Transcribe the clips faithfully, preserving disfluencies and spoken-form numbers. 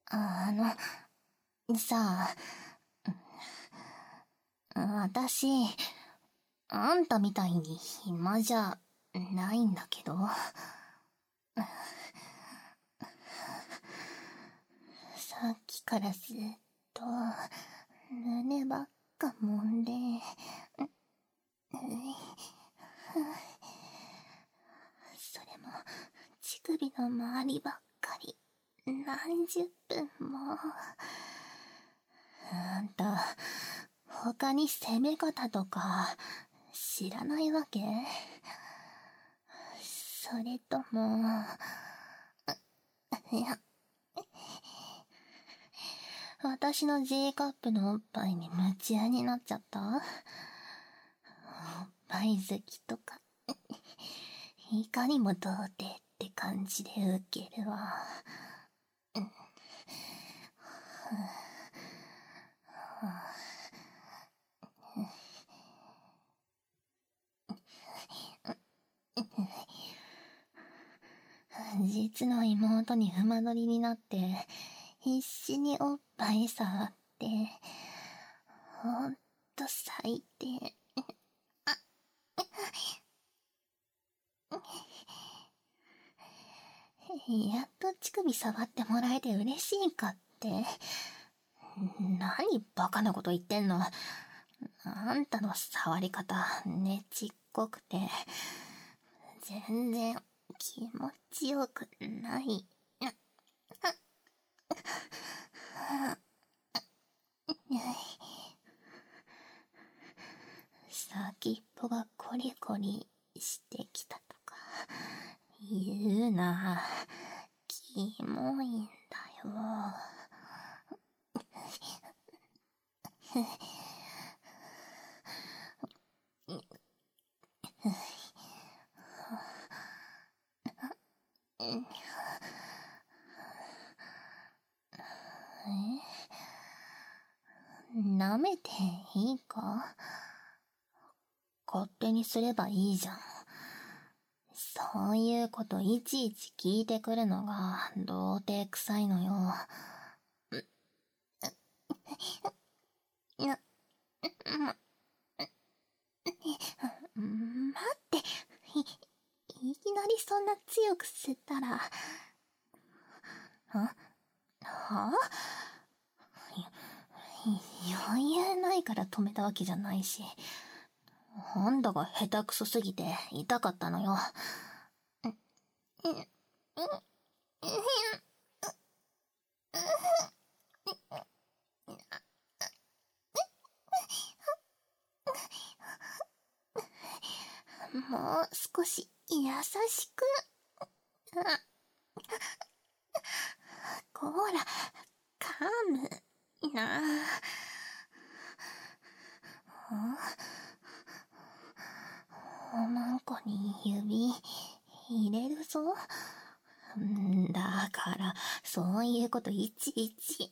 あの、さあ、私、あんたみたいに暇じゃないんだけど、さっきからずっと胸ばっか揉んで、それも乳首の周りばっかり何十分も。あんた、他に攻め方とか知らないわけ？それとも、いや、私の J カップのおっぱいに夢中になっちゃった？おっぱい好きとか、いかにも童貞って感じでウケるわ。実の妹に馬乗りになって、必死におっぱい触って、ほんと最低。やっと乳首触ってもらえて嬉しいかって。何バカなこと言ってんの。あんたの触り方、ねちっこくて、全然気持ちよくない。先っぽがコリコリしてきたとか言うな。キモいんだよ。舐めていいか？勝手にすればいいじゃん。そういうこといちいち聞いてくるのが童貞臭いのよ。な、ま、待って、い、いきなりそんな強く吸ったら、はは余裕ないから止めたわけじゃないし、あんたが下手くそすぎて痛かったのよ。もう少し優しく。こら、カムな。おまんこに指入れるぞ。だからそういうこといちいち。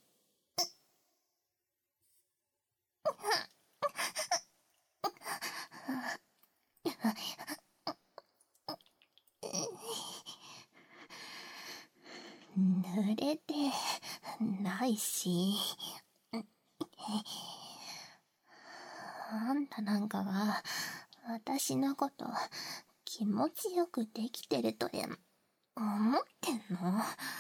濡れてないし。あんたなんかが私のこと気持ちよくできてるとでも思ってんの？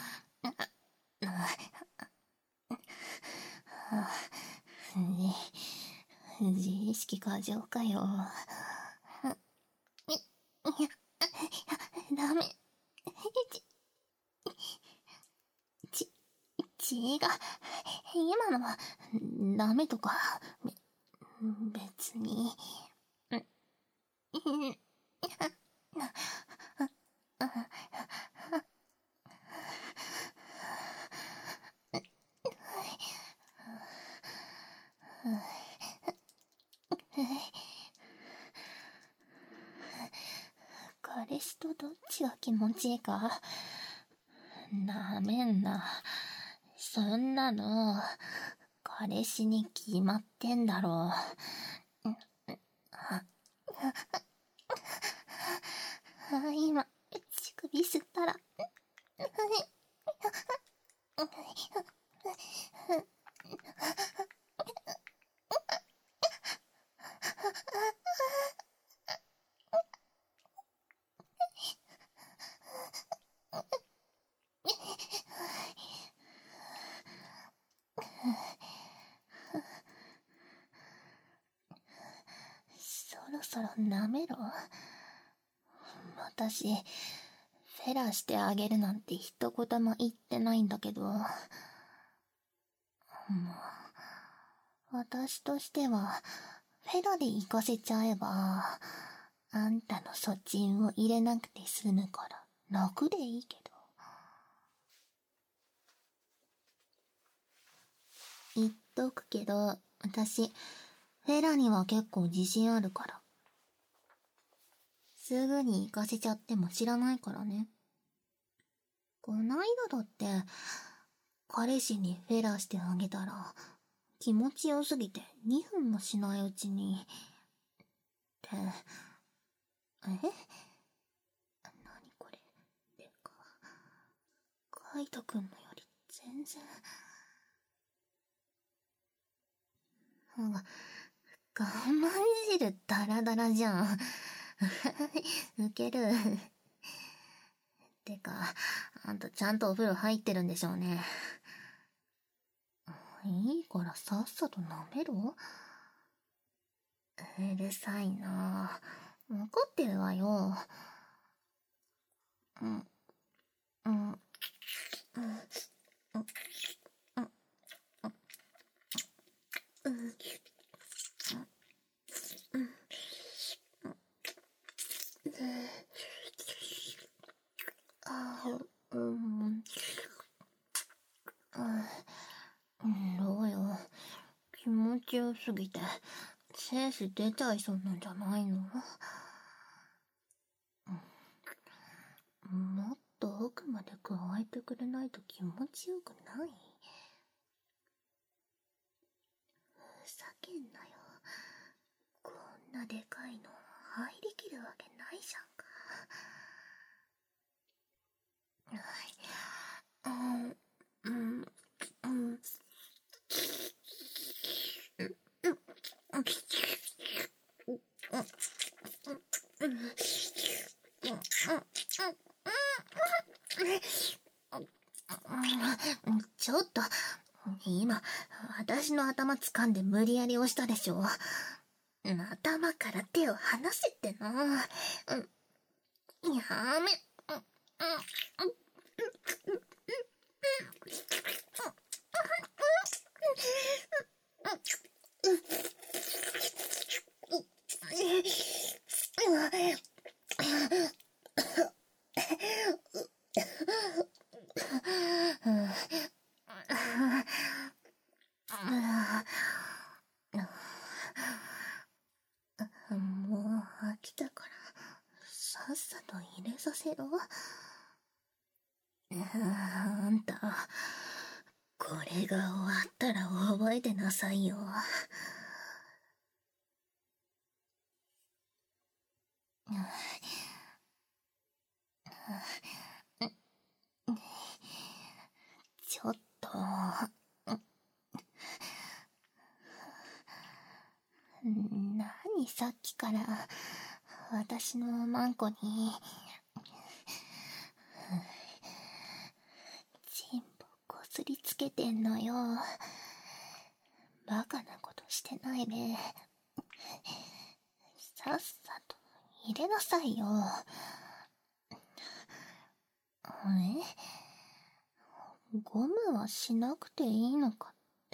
自意識過剰かよ。ダメ。ち、血が、今のはダメとか、べ、別に。彼氏とどっちが気持ちいいかなめんな。そんなの彼氏に決まってんだろう。今乳首吸ったらそろ舐めろ。私、フェラしてあげるなんて一言も言ってないんだけど、もう、私としては、フェラで行かせちゃえば、あんたのそちんを入れなくて済むから、楽でいいけど。言っとくけど、私、フェラには結構自信あるから。すぐに行かせちゃっても知らないからね。こないだだって、彼氏にフェラしてあげたら、気持ちよすぎてにふんもしないうちに、って、え？何これ？てか、カイトくんのより全然。が、我慢汁ダラダラじゃん。ウケる。てか、あんたちゃんとお風呂入ってるんでしょうね。いいからさっさと舐めろ。うるさいなぁ。わかってるわよ。うん。うん。うん。うん。うん。ああ、うん。どうよ。気持ちよすぎて、精子出ちゃいそうなんじゃないの？もっと奥まで加えてくれないと気持ちよくない？ふざけんなよ。こんなでかいの入りきるわけないじゃんか。うん、うん、うん。ちょっと、今、私の頭掴んで無理やり押したでしょ。頭から手を離せっての。やめ。もう飽きたから、さっさと入れさせろ。あんた、これが終わったら覚えてなさいよ。ちょっと、何さっきから私のマンコにチンポこすりつけてんのよ。バカなことしてないべ。さっさと入れなさいよ。え？ゴムはしなくていいのかって。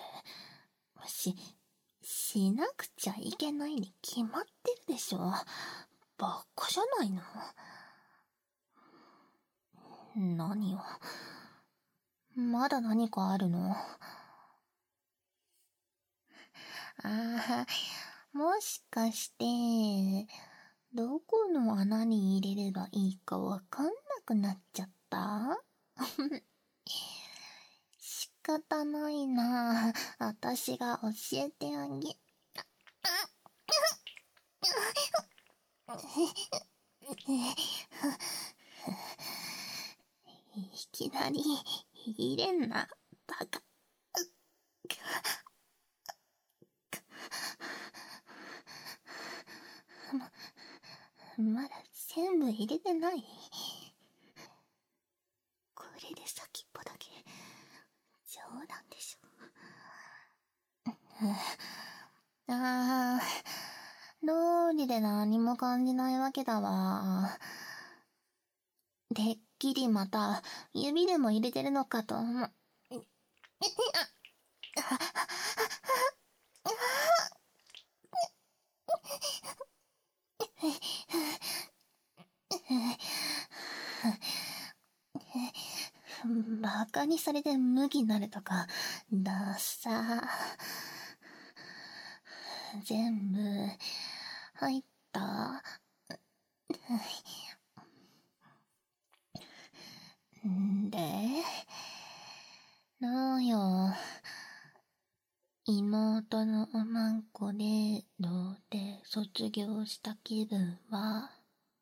し、しなくちゃいけないに決まってるでしょ。バカじゃないの。何よ。まだ何かあるの？ああ、もしかして、どこの穴に入れればいいかわかんなくなっちゃった？仕方ないな。私が教えてあげ。いきなり入れんな、バカ。ま、まだ全部入れてない。これで先っぽだけ冗談でしょ。ああ、 道理で何も感じないわけだわ。てっきりまた指でも入れてるのかと思う。バカにされてムキになるとか、ダッサ。全部、入った。んで、なんよ、妹のおまんこで、童貞卒業した気分は、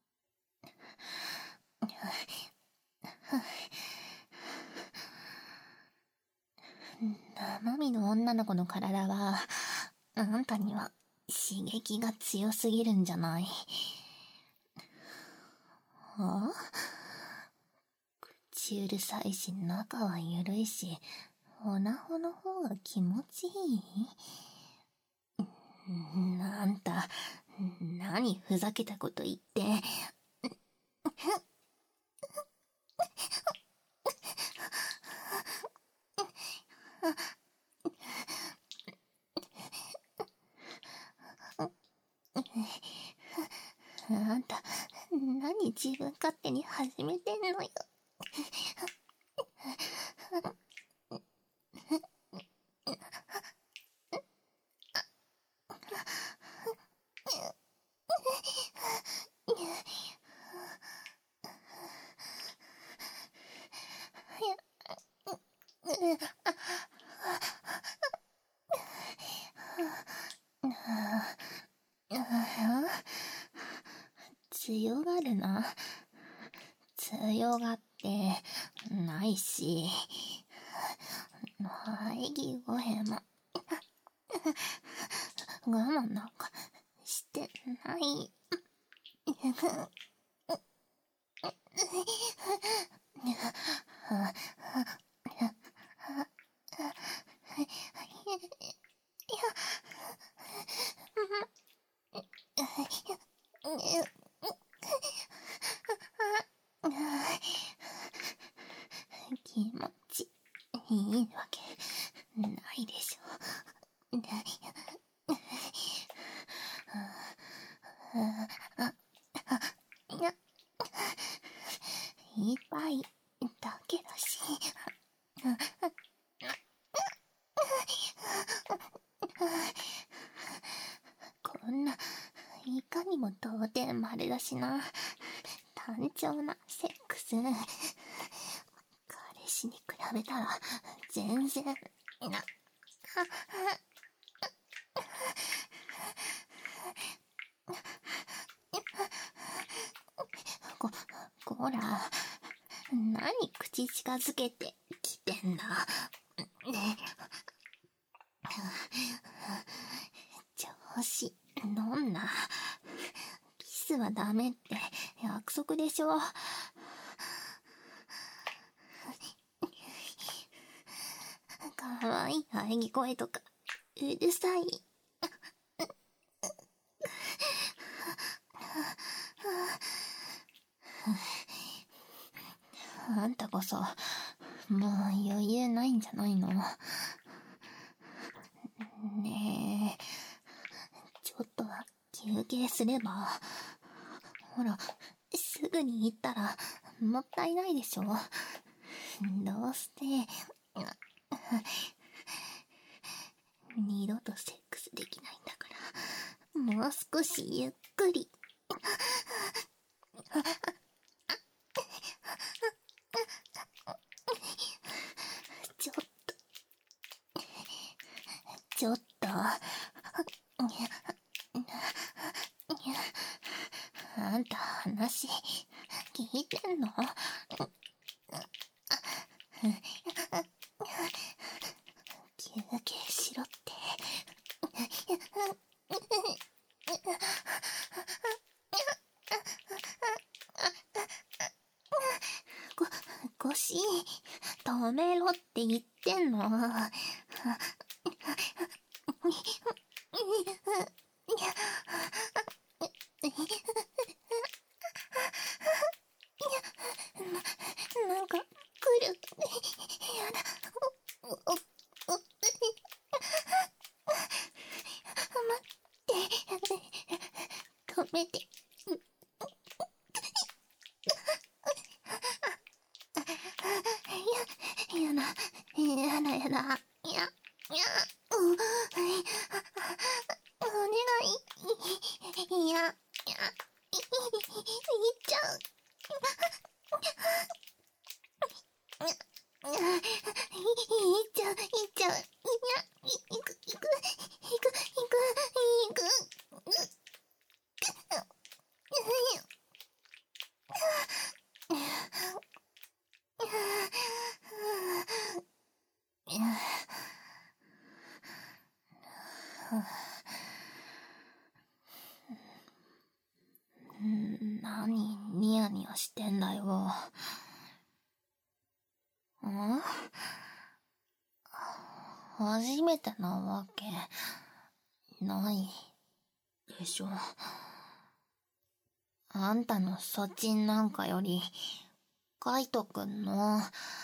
生身の女の子の体は、あんたには刺激が強すぎるんじゃない？はあ？口うるさいし、中はゆるいし、オナホの方が気持ちいい？あんた、何ふざけたこと言って。あんた、何自分勝手に始めてんのよ。強がるな。強がってないし、喘ぎ声も我慢なんかしてない。気持ちいいわけないでしょ。痛いだけだし。こんな、いかにも童貞丸だしな。単調なセックス。彼氏に比べたら、全然、な、こ、こら、何口近づけてきてんだ。ね、調子乗んな。キスはダメって約束でしょ。かわいい喘ぎ声とかうるさい。あんたこそもう余裕ないんじゃないの？ねえ、ちょっとは休憩すれば。ほら、すぐに行ったらもったいないでしょ。どうして二度とセックスできないんだから、もう少しゆっくり。ちょっとちょっとあんた話聞いてんの？休憩しろって。ご、腰止めろって言ってんの。 な、なんか来る。やだ。お、お、お、待って。止めて。や、やだ。やだやだ。や、や、お、お願い。いや、いや、い、い、いっちゃう。いっちゃう、いっちゃう。いや、い、いく、いく、いく、いく、いく、いく。なにニヤニヤしてんだよ。ん？初めてなわけないでしょ。あんたのそちんなんかより、カイトくんの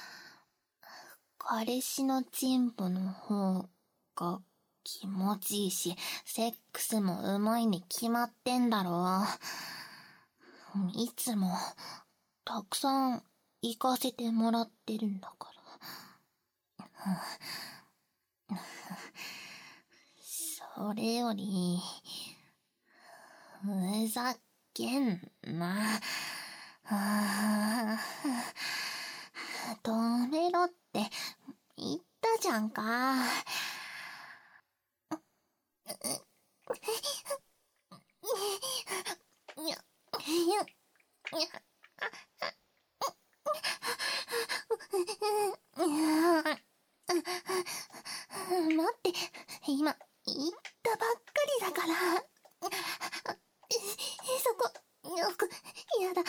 彼氏のチンポの方が気持ちいいし、セックスもうまいに決まってんだろ。いつもたくさん行かせてもらってるんだから。それより、ふざけんな。止めろって言ったじゃんか。いや、いや、いや。待って、今言ったばっかりだから。そこ、よく、やだ。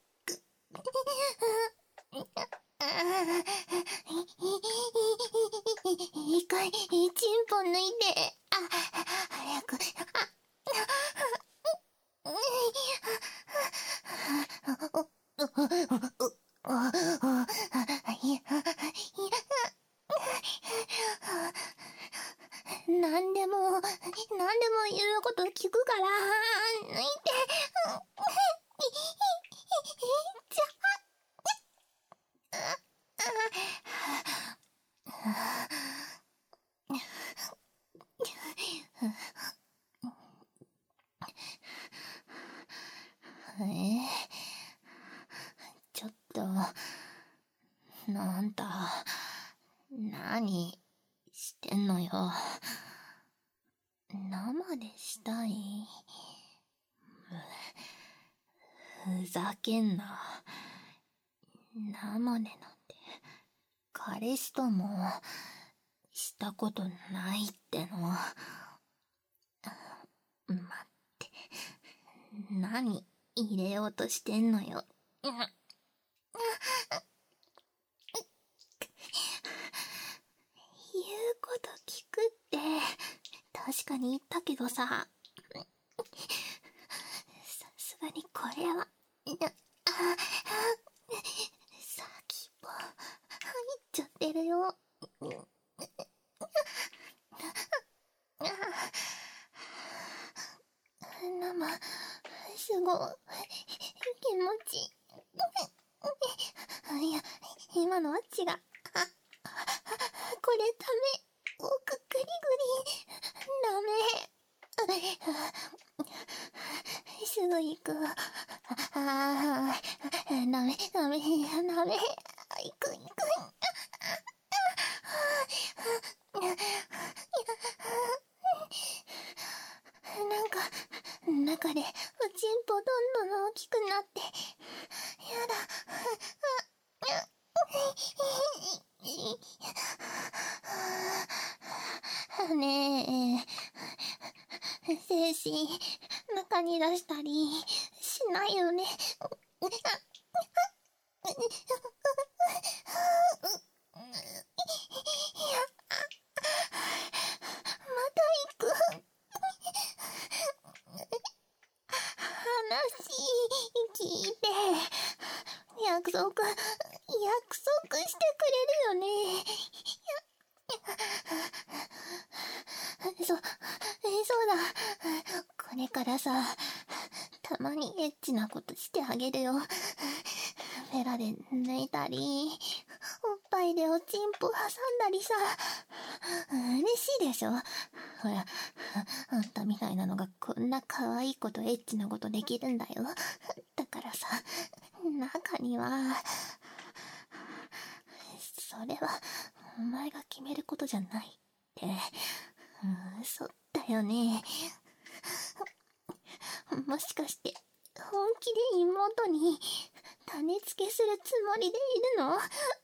一回、チンポ抜いて、あ、早く、なんでも、なんでも言うこと聞くから、抜いて、じゃ、えちょっと、なんた、何してんのよ。生でしたい？ふざけんな。生でなんて、彼氏ともしたことないっての。待って、何入れようとしてんのよ。言うこと聞くって確かに言ったけどさ、さすがにこれは、先っぽ入っちゃってるよ。生、すごい気持ちいい。いや、今のは違う。これダメ。おくぐりぐり。ダメ。すぐ行く。ああ、ダメ、ダメ、ダメ。行く、行く。なんか、中で、おちんぽどんどん大きくなって、やだ。ねえ、精子、中に出したりしないよね。また行く。 約束、約束してくれるよね。そ、そうだ。これからさ、たまにエッチなことしてあげるよ。フェラで抜いたり、おっぱいでおちんぽ挟んだりさ。嬉しいでしょ？ほら、あんたみたいなのがこんな可愛いことエッチなことできるんだよ。だからさ、中には、それはお前が決めることじゃないって。うん、そうだよね。もしかして本気で妹に種付けするつもりでいるの？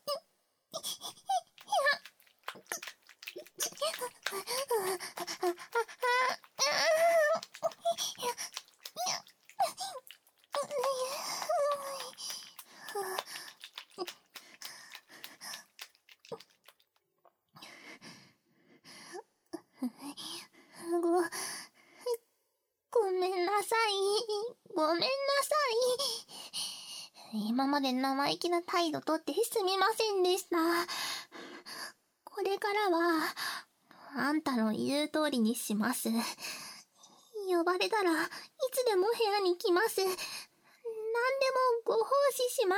ご、ごめんなさい。ごめんなさい。今まで生意気な態度とってすみませんでした。これからは、あんたの言う通りにします。呼ばれたらいつでも部屋に来ます。何でもご奉仕します。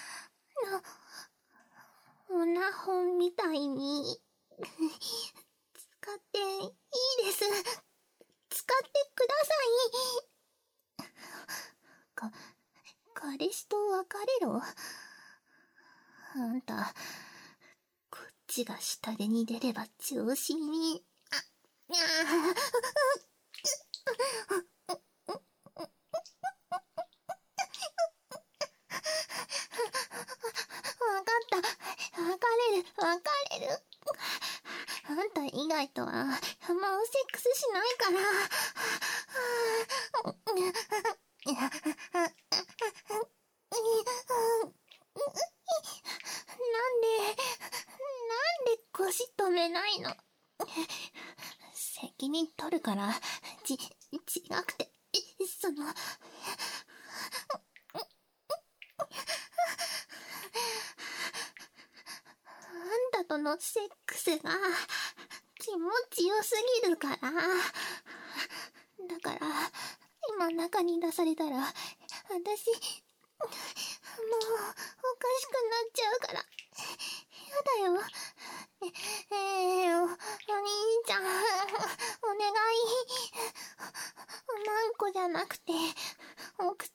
オナホンみたいに使っていいです。使ってください。か、彼氏と別れろ？あんた、こっちが下手に出れば調子に、あ、あわかった。別れる、別れる。あんた以外とは、あんまセックスしないから。なんで、なんで腰止めないの？責任取るから、ち、違くて、その、あんたとのセックスが気持ちよすぎるから。だから、今中に出されたら、私、もう、おかしくなっちゃうから。やだよ。え、えー、お、お兄ちゃん、お願い。マンコじゃなくて、お口。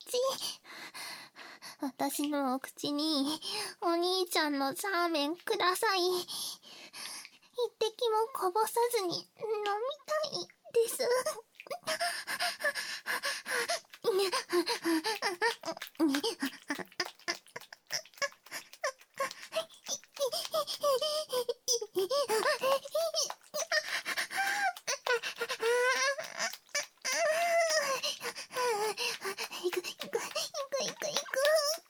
私のお口に、お兄ちゃんのラーメンください。一滴もこぼさずに飲みたいです。いくいくいくいくいく。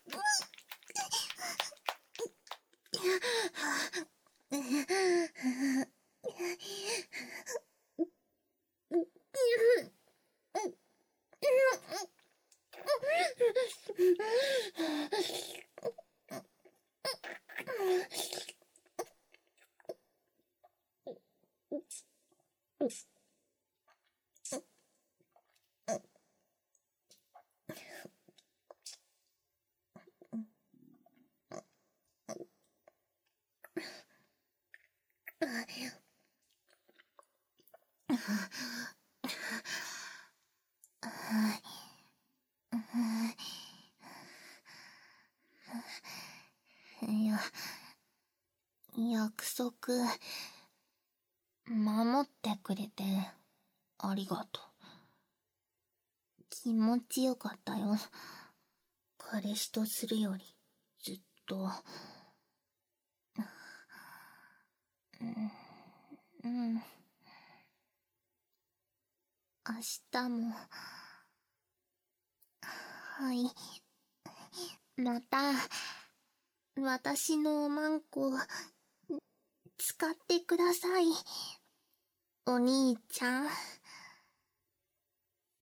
いや、約束、守ってくれて、ありがとう。気持ちよかったよ。彼氏とするより、ずっと。うん。うん。明日も。はい。また、私のおまんこ、使ってください。お兄ちゃん。